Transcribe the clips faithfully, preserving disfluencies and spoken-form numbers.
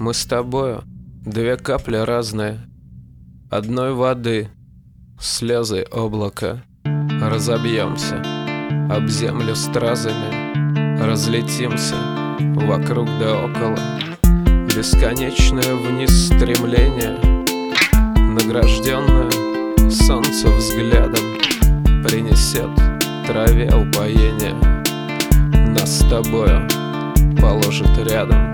Мы с тобою две капли разные, одной воды, слезы облака. Разобьемся об землю стразами, разлетимся вокруг да около. Бесконечное вниз стремление, награжденное солнце взглядом, принесет траве упоение, нас с тобою положит рядом.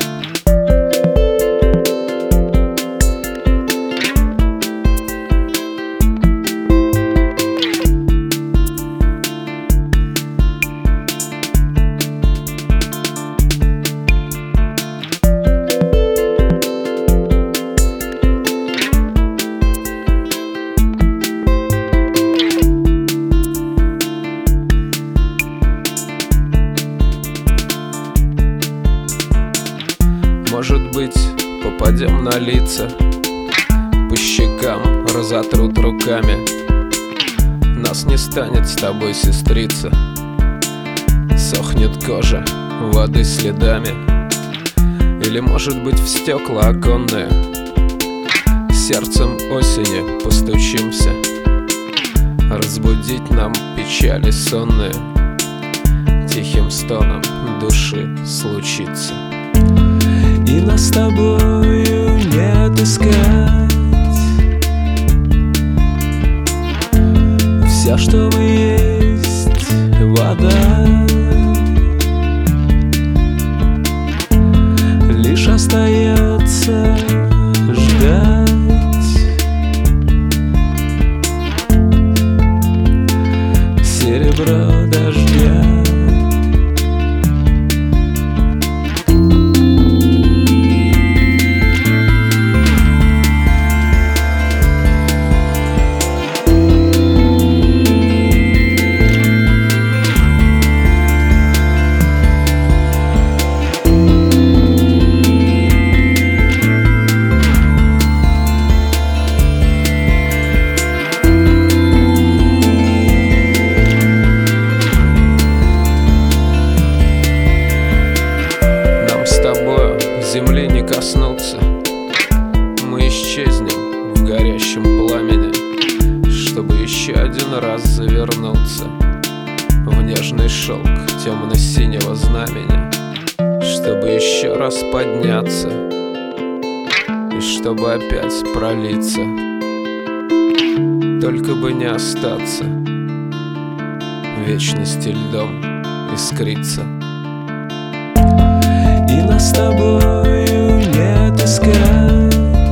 Может быть, попадем на лица, по щекам разотрут руками. Нас не станет с тобой, сестрица, сохнет кожа воды следами. Или, может быть, в стекла оконные сердцем осени постучимся, разбудить нам печали сонные тихим стоном души случится. И нас с тобою не отыскать. Вся, что мы есть, вода. Лишь остается ждать серебро дождя. Земли не коснуться, мы исчезнем в горящем пламени, чтобы еще один раз завернуться в нежный шелк темно-синего знамени, чтобы еще раз подняться и чтобы опять пролиться, только бы не остаться в вечности льдом искриться. И нас с тобою не отыскать.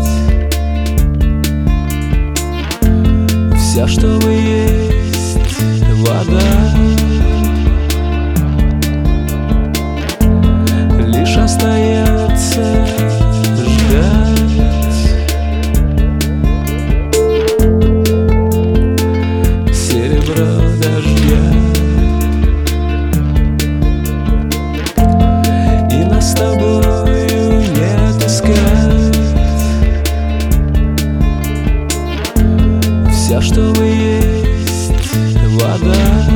Вся, что мы есть, вода. Лишь остается ждать серебро дождя. С тобою не отыскать. Вся, что мы есть, вода.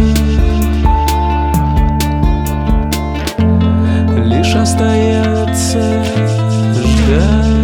Лишь остается ждать